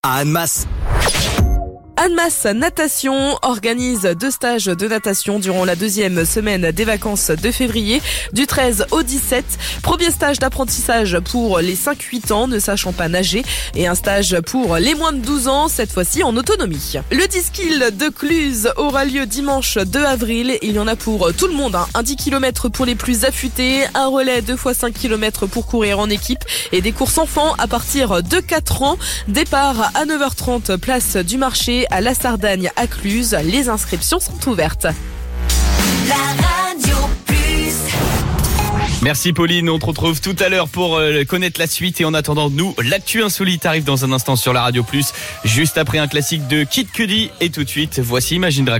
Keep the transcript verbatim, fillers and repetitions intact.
à Annemasse. Annemasse Natation organise deux stages de natation durant la deuxième semaine des vacances de février, du treize au dix-sept. Premier stage d'apprentissage pour les cinq huit ans ne sachant pas nager et un stage pour les moins de douze ans, cette fois-ci en autonomie. Le dix kilomètres de Cluse aura lieu dimanche deux avril. Il y en a pour tout le monde, hein. Un dix kilomètres pour les plus affûtés, un relais deux fois cinq kilomètres pour courir en équipe et des courses enfants à partir de quatre ans. Départ à neuf heures trente, place du marché à la Sardagne à Cluse. Les inscriptions sont ouvertes. La radio plus. Merci Pauline, on te retrouve tout à l'heure pour euh, connaître la suite et en attendant nous, l'actu insolite arrive dans un instant sur la radio plus, juste après un classique de Kid Cudi et tout de suite, voici Imagine Dragons.